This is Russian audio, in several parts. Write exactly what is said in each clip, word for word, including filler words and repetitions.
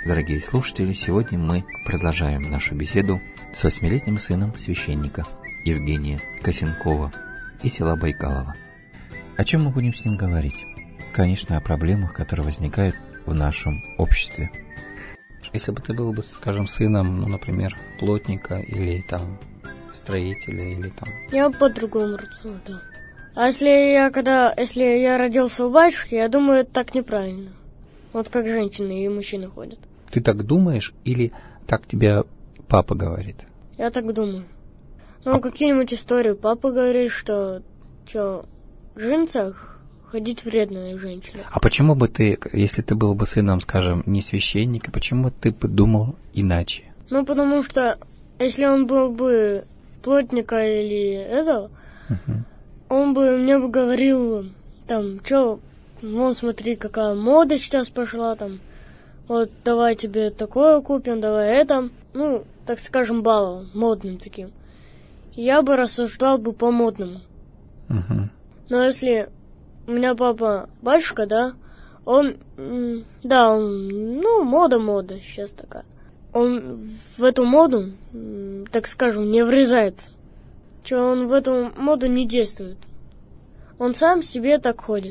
Дорогие слушатели, сегодня мы продолжаем нашу беседу с восьмилетним сыном священника Евгения Косенкова из села Байкалово. О чем мы будем с ним говорить? Конечно, о проблемах, которые возникают в нашем обществе. Если бы ты был бы, скажем, сыном, ну, например, плотника или там строителя, или там... Я по-другому рассуждал. А если я когда, если я родился у батюшки, я думаю, это так неправильно. Вот как женщины и мужчины ходят. Ты так думаешь или так тебе папа говорит? Я так думаю. Ну, а... какие-нибудь истории. Папа говорит, что, что в джинсах ходить вредно женщине. А почему бы ты, если ты был бы сыном, скажем, не священника, почему ты бы думал иначе? Ну, потому что если он был бы плотника или этого, uh-huh. он бы мне бы говорил, там, что, вон смотри, какая мода сейчас пошла, там, вот давай тебе такое купим, давай это, ну, так скажем, баловал, модным таким. Я бы рассуждал бы по-модному. Uh-huh. Но если у меня папа батюшка, да, он, да, он, ну, мода-мода сейчас такая. Он в эту моду, так скажем, не врезается. Что он в эту моду не действует. Он сам себе так ходит.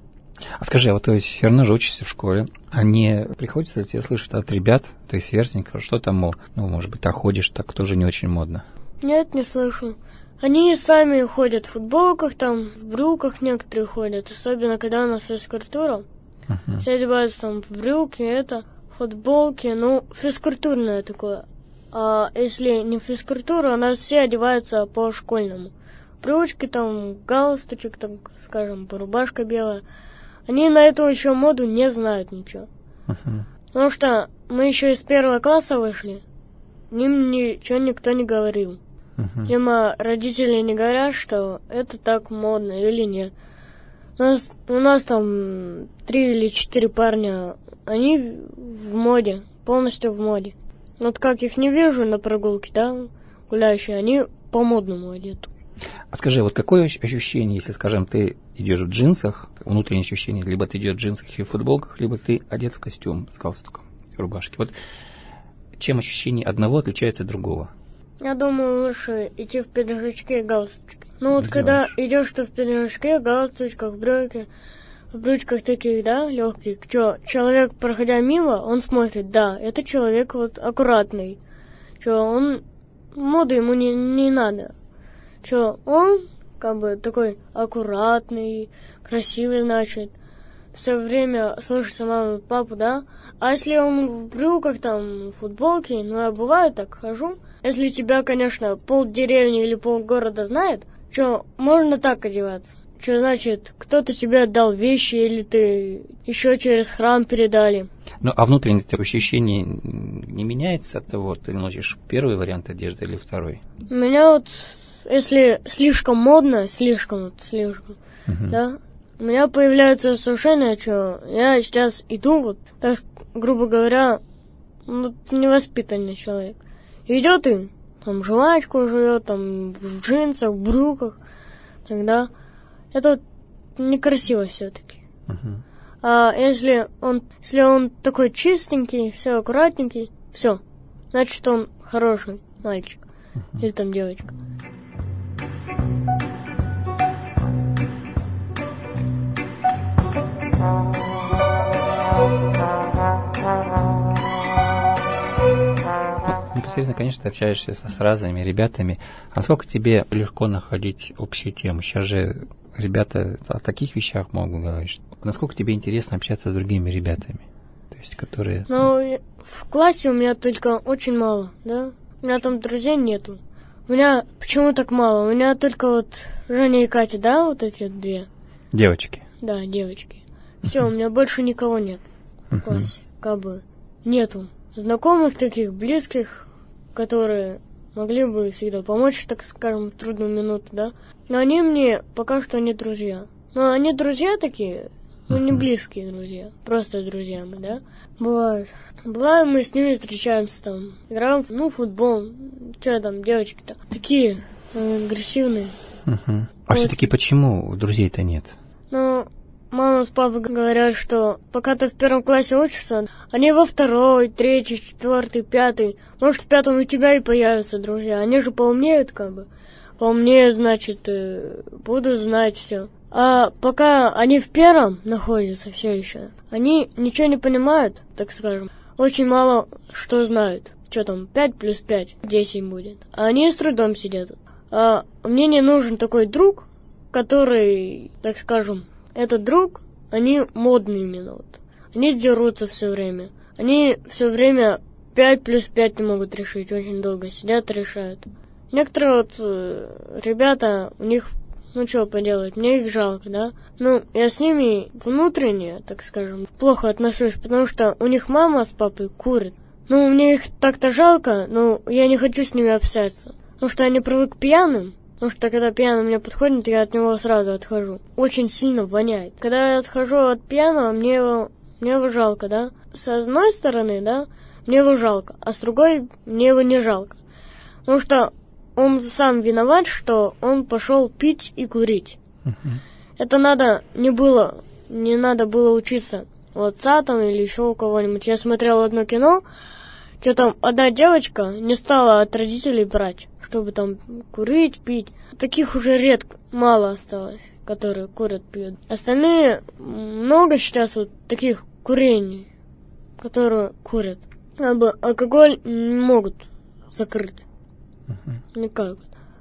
А скажи, а вот то есть все равно же учишься в школе, а не приходится тебе слышать от ребят, то есть сверстников, что там, мол, ну, может быть, так ходишь, так тоже не очень модно? Нет, не слышу. Они сами ходят в футболках, там, в брюках некоторые ходят, особенно когда у нас физкультура. Uh-huh. Все одеваются там в брюки, это, футболки, ну, физкультурное такое. А если не физкультура, у нас все одеваются по-школьному. Брючки, там, галстучек, там, скажем, рубашка белая. Они на эту еще моду не знают ничего. Uh-huh. Потому что мы еще из первого класса вышли, им ничего никто не говорил. Uh-huh. Видимо, родители не говорят, что это так модно или нет. У нас, у нас там три или четыре парня, они в моде, полностью в моде. Вот как их не вижу на прогулке, да, гуляющие, они по-модному одеты. А скажи, вот какое ощущение, если, скажем, ты идешь в джинсах, внутреннее ощущение, либо ты идешь в джинсах и в футболках, либо ты одет в костюм с галстуком и рубашке. Вот чем ощущение одного отличается от другого? Я думаю, лучше идти в пиджачке и галстучке. Ну вот когда идешь ты в пиджачке, галстучках, в брюке, в брючках таких, да, легких, что человек, проходя мимо, он смотрит, да, это человек вот аккуратный, что он, моду ему не, не надо, что он как бы такой аккуратный, красивый, значит, все время слушается маму, папу, да, а если он в брюках, там, в футболке, ну я бываю так хожу, если тебя, конечно, пол деревни или пол города знает, что можно так одеваться. Что значит, кто-то тебе отдал вещи, или ты еще через храм передали. Ну, а внутреннее ощущение не меняется от того, ты носишь первый вариант одежды или второй? У меня вот, если слишком модно, слишком, вот, слишком, uh-huh. да, у меня появляется ощущение, что я сейчас иду, вот, так, грубо говоря, вот, невоспитанный человек. Идет и там жвачку жует, там в джинсах, в брюках, тогда это вот некрасиво все-таки. Uh-huh. А если он, если он такой чистенький, все аккуратненький, все, значит он хороший мальчик uh-huh. или там девочка. Непосредственно, конечно, ты общаешься с, с разными ребятами. А насколько тебе легко находить общую тему? Сейчас же ребята о таких вещах могут говорить. Насколько тебе интересно общаться с другими ребятами? То есть, которые... Ну, в классе у меня только очень мало, да? У меня там друзей нету. У меня... Почему так мало? У меня только вот Женя и Катя, да, вот эти две? Девочки. Да, девочки. Все, у меня больше никого нет в классе. Как бы нету знакомых таких, близких, которые могли бы всегда помочь, так скажем, в трудную минуту, да. Но они мне пока что не друзья. Но они друзья такие, но не близкие друзья, просто друзья мы, да. Бывает. Бывает, мы с ними встречаемся там, играем, ну, футбол. Че там, девочки-то? Такие э, агрессивные. Uh-huh. А вот. Все-таки почему друзей-то нет? Ну, мама с папой говорят, что пока ты в первом классе учишься, они во второй, третий, четвертый, пятый, может, в пятом у тебя и появятся друзья. Они же поумнеют, как бы. Поумнеют, значит, будут знать все. А пока они в первом находятся все еще, они ничего не понимают, так скажем. Очень мало что знают. Что там, пять плюс пять, десять будет. А они с трудом сидят. А мне не нужен такой друг, который, так скажем, этот друг, они модные именно вот. Они дерутся все время. Они все время пять плюс пять не могут решить. Очень долго сидят, решают. Некоторые вот э, ребята, у них, ну что поделать, мне их жалко, да? Ну, я с ними внутренне, так скажем, плохо отношусь, потому что у них мама с папой курят. Ну, мне их так-то жалко, но я не хочу с ними общаться. Потому что я не привык к пьяным. Потому что когда пьяный мне подходит, я от него сразу отхожу. Очень сильно воняет. Когда я отхожу от пьяного, мне его, мне его жалко, да? С одной стороны, да, мне его жалко, а с другой, мне его не жалко. Потому что он сам виноват, что он пошел пить и курить. Uh-huh. Это надо не было, не надо было учиться у отца там или еще у кого-нибудь. Я смотрел одно кино, что там одна девочка не стала от родителей брать, чтобы там курить, пить. Таких уже редко, мало осталось, которые курят, пьют. Остальные много сейчас вот таких курений, которые курят. Как бы алкоголь не могут закрыть. Uh-huh. Никак.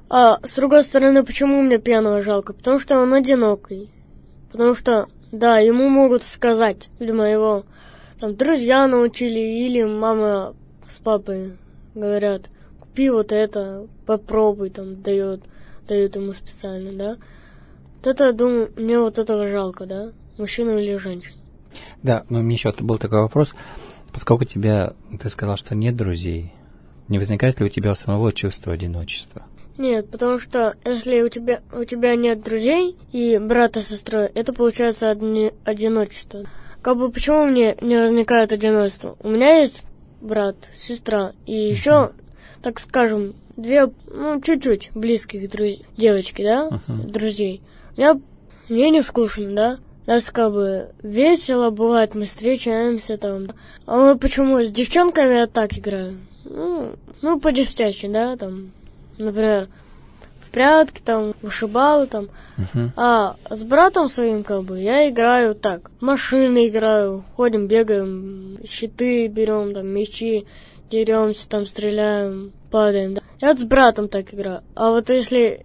А с другой стороны, почему мне пьяного жалко? Потому что он одинокий. Потому что, да, ему могут сказать, видимо, его там друзья научили, или мама с папой говорят, купи вот это, попробуй, там, дает, дают ему специально, да. Вот это, думаю, мне вот этого жалко, да, мужчину или женщину. Да, но мне еще был такой вопрос, поскольку тебя, ты сказал, что нет друзей, не возникает ли у тебя у самого чувство одиночества? Нет, потому что если у тебя, у тебя нет друзей и брата с сестрой, это получается одни, одиночество. Как бы почему мне не возникает одиночество? У меня есть брат, сестра и uh-huh. еще, так скажем, две, ну, чуть-чуть близких друз... девочки, да, uh-huh. друзей. Меня, мне не скучно, да. Нас как бы весело бывает, мы встречаемся там. А мы почему с девчонками я так играю? Ну, ну по-девчачьи, да, там, например, в прятки, там, вышибалы, там. Uh-huh. А с братом своим, как бы, я играю так. В машины играю, ходим, бегаем, щиты берем, там, мечи, деремся, там, стреляем, падаем, да. Я вот с братом так играю. А вот если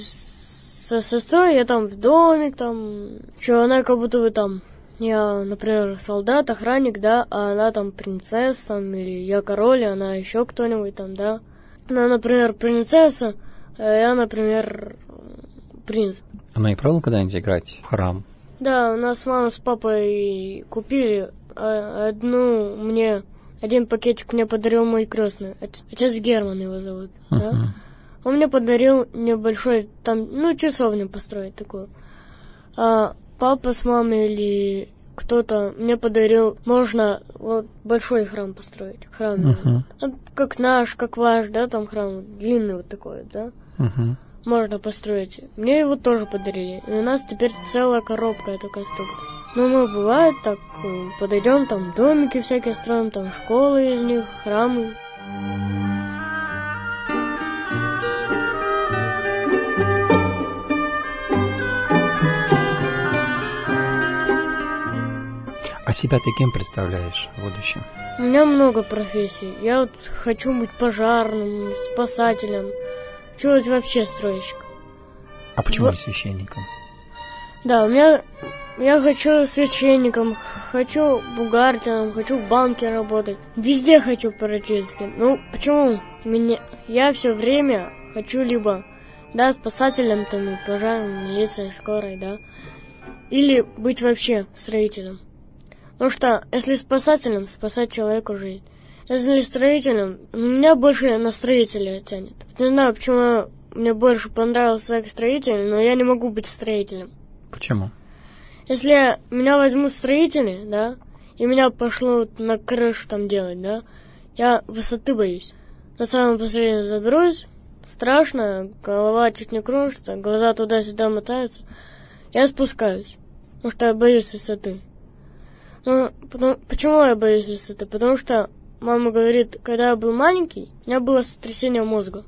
со сестрой, я там в домик, там, что она как будто бы там, я, например, солдат, охранник, да, а она там принцесса, там, или я король, а она еще кто-нибудь там, да. Она, например, принцесса, а я, например, принц. Она и пробовала когда-нибудь играть в храм? Да, у нас мама с папой купили одну мне, один пакетик мне подарил мой крестный, отец Герман его зовут, uh-huh. да. Он мне подарил небольшой, там, ну, часовню построить такую. А папа с мамой или кто-то мне подарил, можно вот большой храм построить, храм, uh-huh. вот, как наш, как ваш, да, там храм длинный вот такой, да, uh-huh. можно построить. Мне его тоже подарили, и у нас теперь целая коробка эта конструкция. Но мы, бывает, так, подойдем, там домики всякие строим, там школы из них, храмы. А себя ты кем представляешь в будущем? У меня много профессий. Я вот хочу быть пожарным, спасателем. Хочу быть вообще строительщиком. А почему в... не священником? Да, у меня... Я хочу священником, хочу бухгалтером, хочу в банке работать. Везде хочу практически. Ну, почему? Меня... Я все время хочу либо, да, спасателем, там, и пожарным, милицией, скорой, да. Или быть вообще строителем. Потому что, если спасателем, спасать человеку жизнь. Если строителем, меня больше на строителя тянет. Не знаю, почему мне больше понравился как строитель, но я не могу быть строителем. Почему? Если меня возьмут строители, да, и меня пошлют на крышу там делать, да, я высоты боюсь. На самом последнем заберусь, страшно, голова чуть не кружится, глаза туда-сюда мотаются. Я спускаюсь. Потому что я боюсь высоты. Ну, потому, почему я боюсь высоты? Потому что мама говорит, когда я был маленький, у меня было сотрясение мозга.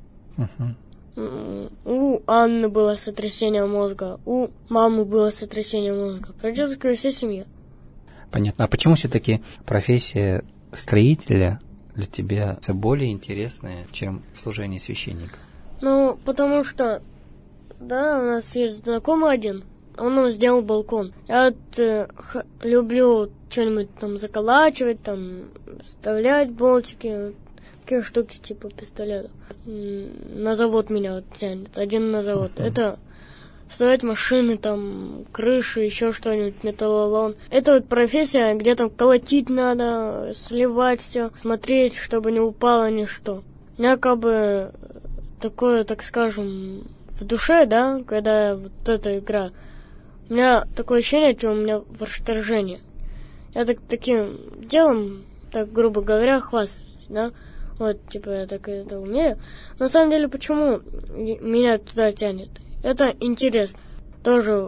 Uh-huh. У Анны было сотрясение мозга, у мамы было сотрясение мозга. Практически у всей семьи. Понятно. А почему все-таки профессия строителя для тебя более интересная, чем служение священника? Ну, потому что, да, у нас есть знакомый один, он нам сделал балкон. Я вот э, х- люблю что-нибудь там заколачивать, там вставлять болтики, вот, такие штуки типа пистолета. На завод меня вот тянет, один на завод. Uh-huh. Это строить машины, там, крыши, еще что-нибудь, металлолом. Это вот профессия, где там колотить надо, сливать все, смотреть, чтобы не упало ничто. У меня как бы такое, так скажем, в душе, да, когда вот эта игра, у меня такое ощущение, что у меня восторжение. Я так таким делом, так грубо говоря, хвастаюсь, да. Вот, типа, я так это умею. На самом деле, почему меня туда тянет? Это интересно. Тоже.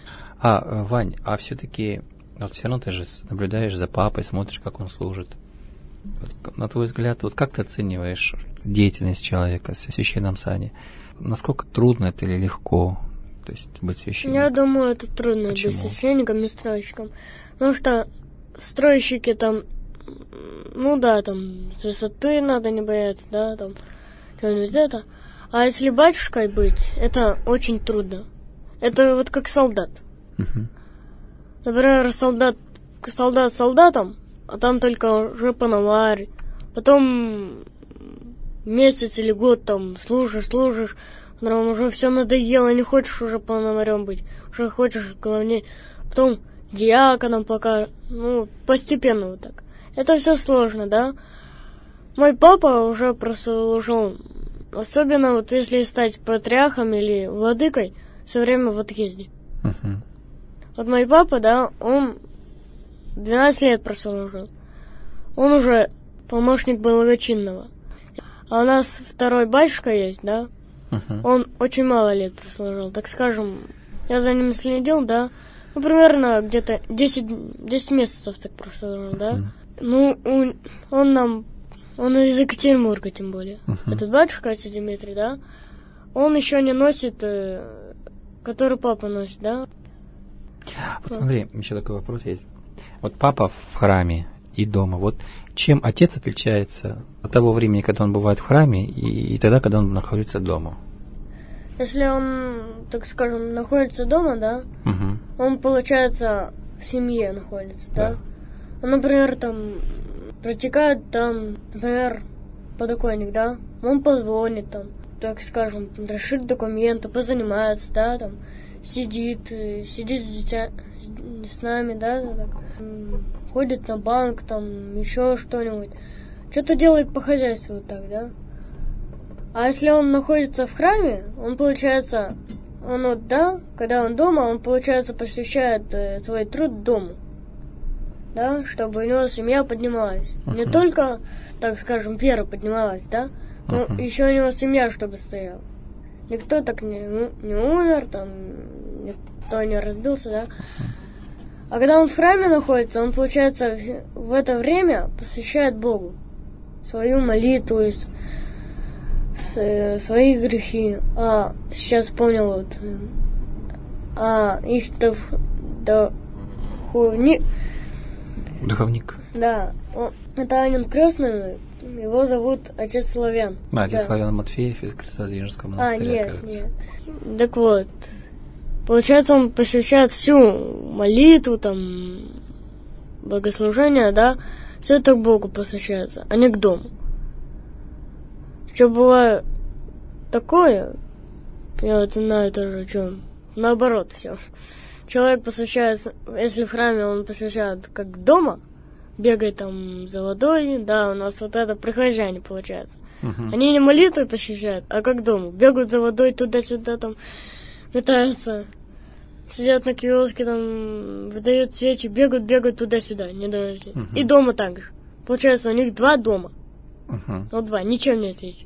А, Вань, а все-таки, вот все равно ты же наблюдаешь за папой, смотришь, как он служит. Вот, на твой взгляд, вот как ты оцениваешь деятельность человека в священном сане? Насколько трудно это или легко? То есть быть священником? Я думаю, это трудно Почему? быть священником и стройщиком. Потому что стройщики там, ну да, там с высоты надо не бояться, да, там что-нибудь это. А если батюшкой быть, это очень трудно. Это вот как солдат. Uh-huh. Например, солдат, солдат солдатом, а там только уже пономарь. Потом месяц или год там служишь, служишь, потом уже все надоело, не хочешь уже пономарем быть, уже хочешь главнее. Потом диаконом пока, ну, постепенно вот так. Это все сложно, да? Мой папа уже прослужил, особенно вот если стать патриархом или владыкой, все время в отъезде. Uh-huh. Вот мой папа, да, он двенадцать лет прослужил. Он уже помощник благочинного. А у нас второй батюшка есть, да? Uh-huh. Он очень мало лет прослужил. Так скажем, я за ним следил, да? Ну, примерно где-то десять, десять месяцев так прослужил, да? Uh-huh. Ну, он, он нам, он из Екатеринбурга, тем более. Uh-huh. Этот батюшка, отец Дмитрий, да? Он еще не носит, э, который папа носит, да? Вот смотри, еще такой вопрос есть. Вот папа в храме и дома, вот чем отец отличается от того времени, когда он бывает в храме, и, и тогда, когда он находится дома? Если он, так скажем, находится дома, да, угу. Он, получается, в семье находится, да? Да. Он, например, там протекает там, например, подоконник, да? Он позвонит там, так скажем, решит документы, позанимается, да, там, сидит, сидит с дитя, с нами, да, так, ходит на банк, там, еще что-нибудь. Что-то делает по хозяйству вот так, да. А если он находится в храме, он, получается, он вот, да, когда он дома, он, получается, посвящает э, свой труд дому, да, чтобы у него семья поднималась. Uh-huh. Не только, так скажем, вера поднималась, да, но uh-huh. еще у него семья, чтобы стояла. Никто так не, не умер, там, никто не разбился, да. А когда он в храме находится, он, получается, в это время посвящает Богу свою молитву, свои грехи. А сейчас понял, вот, а их духовник. Духовник. Да, он, это Анин Крестный. Его зовут отец Славян. А, отец да. Славян Матфеев из Крестовоздвиженского монастыря, А, нет, кажется. нет. Так вот, получается, он посвящает всю молитву, там, богослужение, да, все это к Богу посвящается, а не к дому. Что бывает такое, я вот знаю тоже, что наоборот все. Человек посвящается, если в храме он посвящает как дома, бегает там за водой, да, у нас вот это прихожане получается. Uh-huh. Они не молитвой посвящают, а как дома. Бегают за водой туда-сюда, там, метаются, сидят на киоске, там, выдают свечи, бегают, бегают туда-сюда, не дожди. Uh-huh. И дома так же. Получается, у них два дома. Uh-huh. Вот два, ничем не отличить.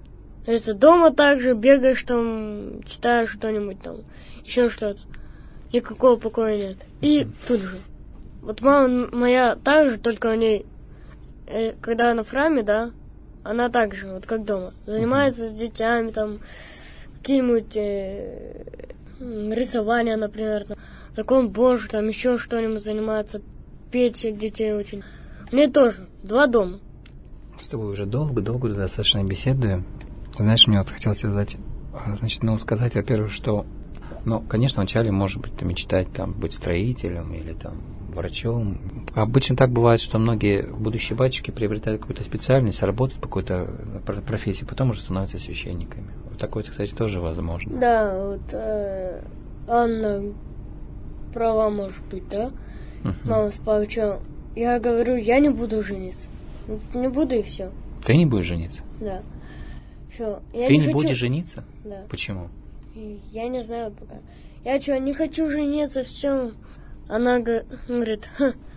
Если дома так же бегаешь, там, читаешь что-нибудь там, еще что-то. никакого покоя нет. И тут же. Вот мама моя так же, только у ней, э, когда она в храме, да, она так же, вот как дома. Занимается uh-huh. с детьми, там, какие-нибудь э, рисования, например, там, закон Божий, там, еще что-нибудь занимается, петь детей очень. У нее тоже два дома. С тобой уже долго-долго достаточно беседую. Знаешь, мне вот хотелось задать, значит, ну, сказать, во-первых, что, ну, конечно, вначале, может быть, ты мечтать, там, быть строителем или, там, врачом. Обычно так бывает, что многие будущие батюшки приобретают какую-то специальность, работают по какой-то профессии, потом уже становятся священниками. Вот такое, кстати, тоже возможно. Да, вот э, Анна права, может быть, да? Uh-huh. Мама с Павловичем. Я говорю, я не буду жениться. Не буду, и все. Ты не будешь жениться? Да. Все. Я Ты не, не хочу... будешь жениться? Да. Почему? Я не знаю пока. Я что, не хочу жениться, все. Она говорит,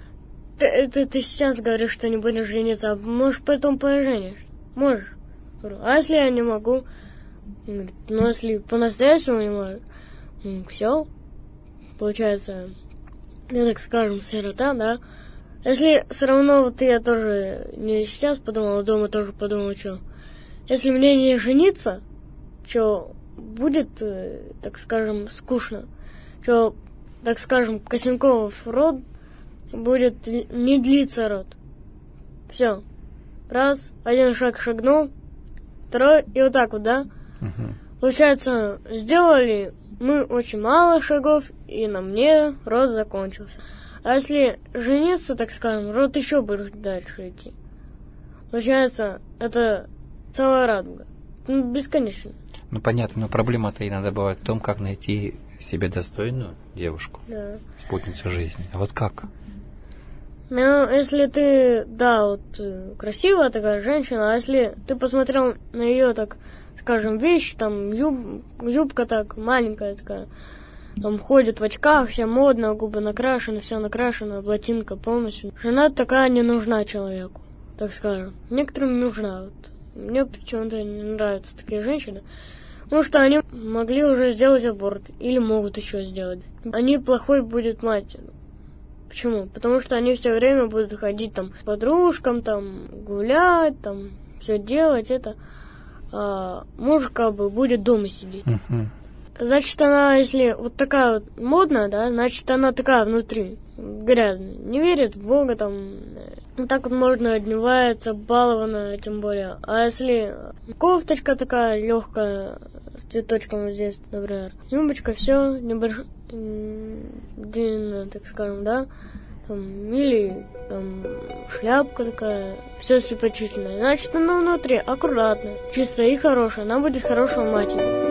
ты, ты, ты сейчас говоришь, что не будешь жениться, а может потом поженишь? Можешь. Говорю, а если я не могу? Говорит, ну если по-настоящему не можешь, ну, все. Получается, ну так скажем, сирота, да? Если все равно вот я тоже не сейчас подумала, дома тоже подумала, что если мне не жениться, что будет, так скажем, скучно, что, так скажем, Косенков род будет не длиться род. Все. Раз, один шаг шагнул, второй, и вот так вот, да? Uh-huh. Получается, сделали мы очень мало шагов, и на мне род закончился. А если жениться, так скажем, род еще будет дальше идти. Получается, это целая радуга. Ну, бесконечно. Ну, понятно, но проблема-то иногда бывает в том, как найти себе достойную девушку, да. спутницу жизни. А вот как? Ну, если ты, да, вот красивая такая женщина, а если ты посмотрел на ее, так скажем, вещь, там юб, юбка так маленькая такая, там ходит в очках, вся модная, губы накрашены, все накрашено, ботинка полностью. Жена такая не нужна человеку, так скажем. Некоторым нужна. Вот. Мне почему-то не нравятся такие женщины, потому что они могли уже сделать аборт, или могут еще сделать. Они плохой будет матерью. Почему? Потому что они все время будут ходить там к подружкам, там гулять, там все делать, это. А муж как бы будет дома сидеть. Uh-huh. Значит, она, если вот такая вот модная, да, значит, она такая внутри, грязная, не верит в Бога, там, вот так вот можно одевается, балованная, тем более. А если кофточка такая легкая, с цветочком здесь, например, юбочка, все, небольшая, длинная, так скажем, да, там, или там шляпка такая, все симпатичное, значит, она внутри аккуратная, чистая и хорошая, она будет хорошей матерью.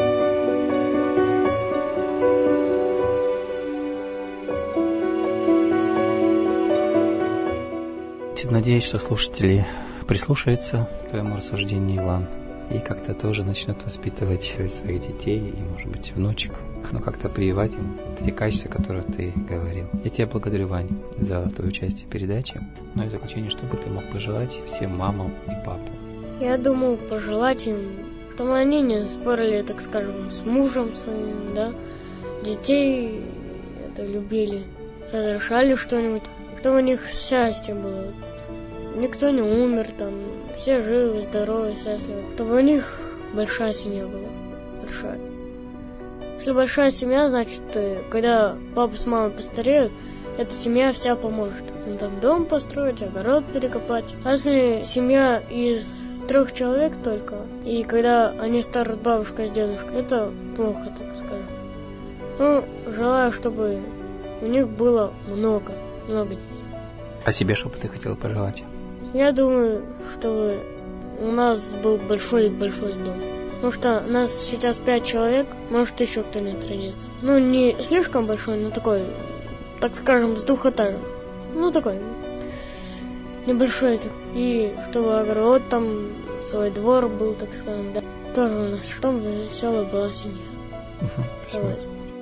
Надеюсь, что слушатели прислушаются к твоему рассуждению, Иван, и как-то тоже начнут воспитывать своих детей и, может быть, внучек, но как-то прививать им те качества, которые ты говорил. Я тебя благодарю, Вань, за твое участие в передаче. Ну и в заключение, что бы ты мог пожелать всем мамам и папам? Я думаю, пожелать им, чтобы они не спорили, так скажем, с мужем своим, да, детей это любили, разрешали что-нибудь, чтобы у них счастье было. Никто не умер, там, все живы, здоровы, счастливы. Чтобы у них большая семья была. Большая. Если большая семья, значит, когда папа с мамой постареют, эта семья вся поможет. Им там дом построить, огород перекопать. А если семья из трех человек только, и когда они станут бабушка с дедушкой, это плохо, так скажем. Ну, желаю, чтобы у них было много, много детей. А себе что бы ты хотела пожелать? Я думаю, чтобы у нас был большой-большой дом. Потому что нас сейчас пять человек, может еще кто-нибудь родится. Ну, не слишком большой, но такой, так скажем, с двухэтажным. Ну, такой, небольшой. И чтобы огород там, свой двор был, так скажем, да. Тоже у нас, чтобы веселая была семья. Uh-huh.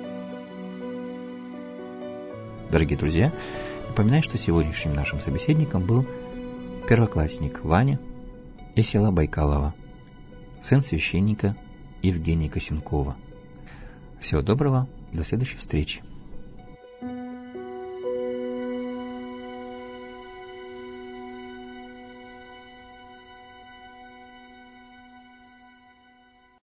Дорогие друзья, напоминаю, что сегодняшним нашим собеседником был первоклассник Ваня из села Байкалово, сын священника Евгения Косенкова. Всего доброго, до следующей встречи.